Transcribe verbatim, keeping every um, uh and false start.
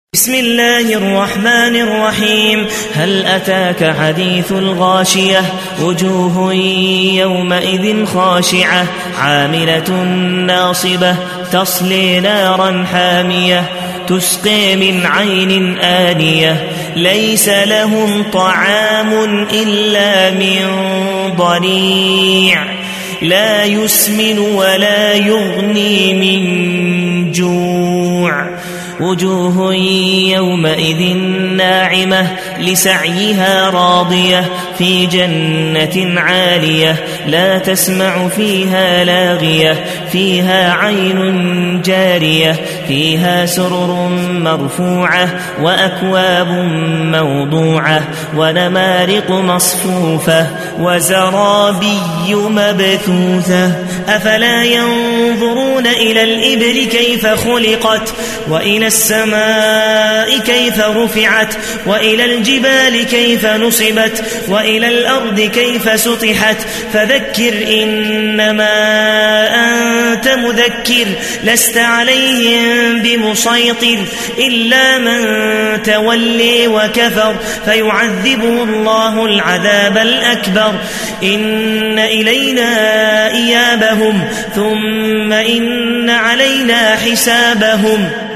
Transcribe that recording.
بسم الله الرحمن الرحيم. هل أتاك حديث الغاشية؟ وجوه يومئذ خاشعة عاملة ناصبة تصلي نارا حامية تسقي من عين آنية ليس لهم طعام إلا من ضريع لا يسمن ولا يغني من جوع. وجوه يومئذ ناعمة لسعيها راضية في جنة عالية لا تسمع فيها لاغية فيها عين جارية فيها سرر مرفوعة وأكواب موضوعة ونمارق مصفوفة وزرابي مبثوثة. أفلا ينظرون إلى الإبل كيف خلقت وإلى السماء كيف رفعت وإلى الجبال كيف نصبت وإلى الأرض كيف سطحت. فذكر إنما أنت مذكر لست عليهم بمسيطر إلا من تولي وكفر فيعذبه الله العذاب الأكبر. إن إلينا إيابهم ثم إن علينا حسابهم.